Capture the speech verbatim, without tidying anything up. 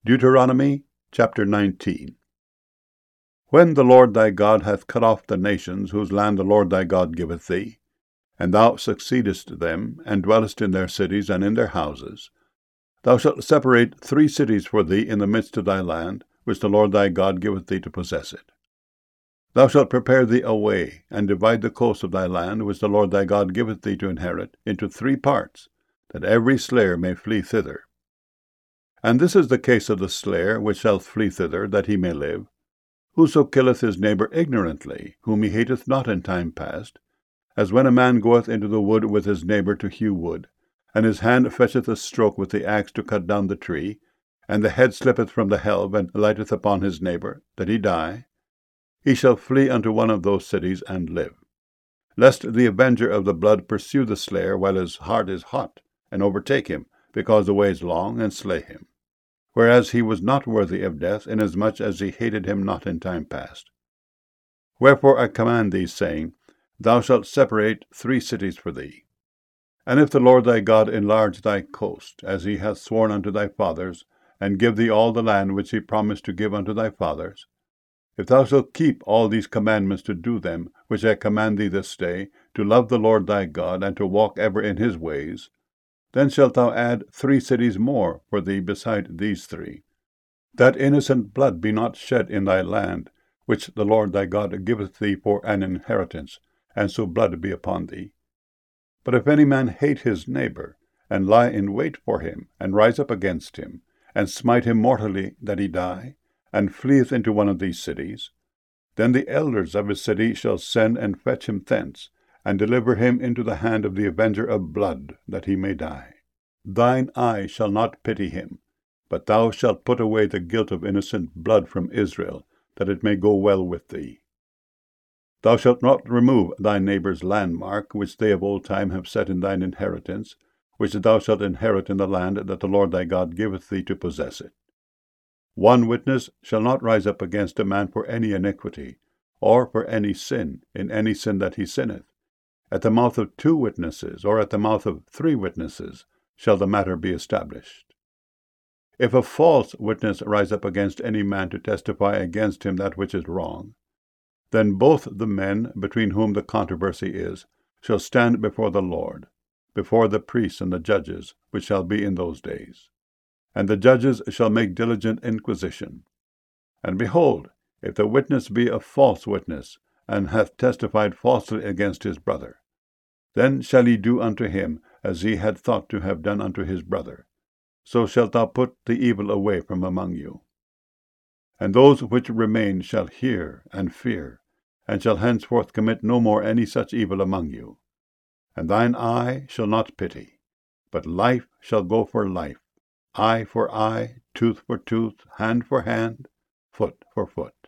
Deuteronomy chapter nineteen. When the Lord thy God hath cut off the nations whose land the Lord thy God giveth thee, and thou succeedest them, and dwellest in their cities and in their houses, thou shalt separate three cities for thee in the midst of thy land, which the Lord thy God giveth thee to possess it. Thou shalt prepare thee a way, and divide the coast of thy land, which the Lord thy God giveth thee to inherit, into three parts, that every slayer may flee thither. And this is the case of the slayer which shall flee thither, that he may live. Whoso killeth his neighbour ignorantly, whom he hateth not in time past, as when a man goeth into the wood with his neighbour to hew wood, and his hand fetcheth a stroke with the axe to cut down the tree, and the head slippeth from the helve, and lighteth upon his neighbour, that he die, he shall flee unto one of those cities, and live. Lest the avenger of the blood pursue the slayer while his heart is hot, and overtake him, because the way is long, and slay him. Whereas he was not worthy of death, inasmuch as he hated him not in time past. Wherefore I command thee, saying, Thou shalt separate three cities for thee. And if the Lord thy God enlarge thy coast, as he hath sworn unto thy fathers, and give thee all the land which he promised to give unto thy fathers, if thou shalt keep all these commandments to do them, which I command thee this day, to love the Lord thy God, and to walk ever in his ways, then shalt thou add three cities more for thee beside these three, that innocent blood be not shed in thy land, which the Lord thy God giveth thee for an inheritance, and so blood be upon thee. But if any man hate his neighbour, and lie in wait for him, and rise up against him, and smite him mortally that he die, and fleeth into one of these cities, then the elders of his city shall send and fetch him thence, and deliver him into the hand of the avenger of blood, that he may die. Thine eye shall not pity him, but thou shalt put away the guilt of innocent blood from Israel, that it may go well with thee. Thou shalt not remove thy neighbour's landmark, which they of old time have set in thine inheritance, which thou shalt inherit in the land that the Lord thy God giveth thee to possess it. One witness shall not rise up against a man for any iniquity, or for any sin, in any sin that he sinneth. At the mouth of two witnesses, or at the mouth of three witnesses, shall the matter be established. If a false witness rise up against any man to testify against him that which is wrong, then both the men between whom the controversy is shall stand before the Lord, before the priests and the judges, which shall be in those days. And the judges shall make diligent inquisition. And behold, if the witness be a false witness, and hath testified falsely against his brother, then shall he do unto him as he had thought to have done unto his brother. So shalt thou put the evil away from among you. And those which remain shall hear and fear, and shall henceforth commit no more any such evil among you. And thine eye shall not pity, but life shall go for life, eye for eye, tooth for tooth, hand for hand, foot for foot.